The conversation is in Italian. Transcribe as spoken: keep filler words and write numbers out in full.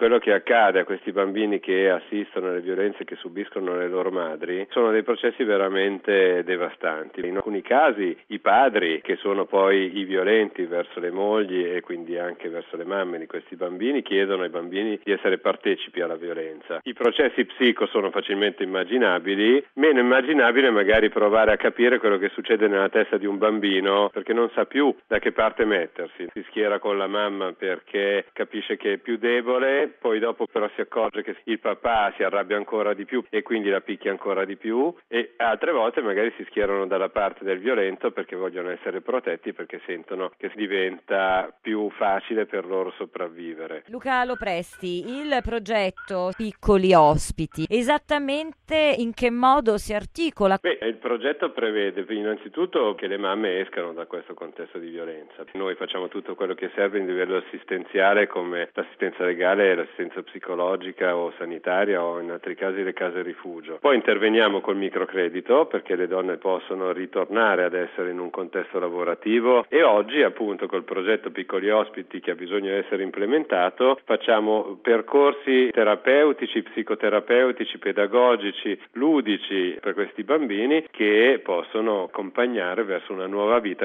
Quello che accade a questi bambini che assistono alle violenze che subiscono le loro madri sono dei processi veramente devastanti. In alcuni casi i padri, che sono poi i violenti verso le mogli e quindi anche verso le mamme di questi bambini, chiedono ai bambini di essere partecipi alla violenza. I processi psico sono facilmente immaginabili, meno immaginabile magari provare a capire quello che succede nella testa di un bambino, perché non sa più da che parte mettersi. Si schiera con la mamma perché capisce che è più debole, poi dopo però si accorge che il papà si arrabbia ancora di più e quindi la picchia ancora di più, e altre volte magari si schierano dalla parte del violento perché vogliono essere protetti, perché sentono che diventa più facile per loro sopravvivere. Luca Lopresti, il progetto Piccoli Ospiti, esattamente in che modo si articola? Beh, il progetto prevede innanzitutto che le mamme escano da questo contesto di violenza. Noi facciamo tutto quello che serve in livello assistenziale, come l'assistenza legale, l'assistenza psicologica o sanitaria, o in altri casi le case rifugio. Poi interveniamo col microcredito perché le donne possono ritornare ad essere in un contesto lavorativo, e oggi appunto col progetto Piccoli Ospiti, che ha bisogno di essere implementato, facciamo percorsi terapeutici, psicoterapeutici, pedagogici, ludici per questi bambini, che possono accompagnare verso una nuova vita.